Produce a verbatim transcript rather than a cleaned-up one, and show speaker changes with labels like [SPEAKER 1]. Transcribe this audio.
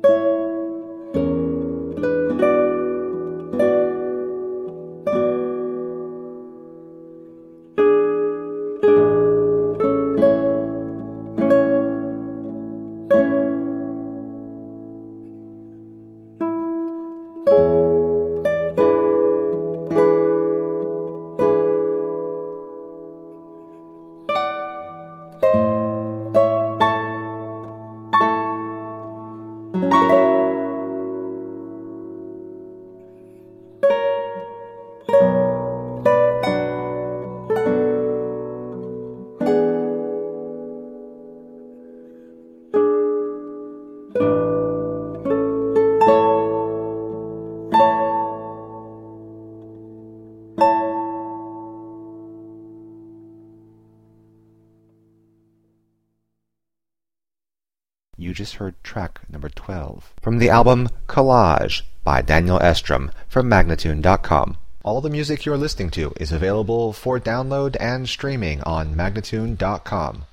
[SPEAKER 1] You just heard track number twelve from the album Collage by Daniel Estrom from Magnatune dot com. All the music you're listening to is available for download and streaming on Magnatune dot com.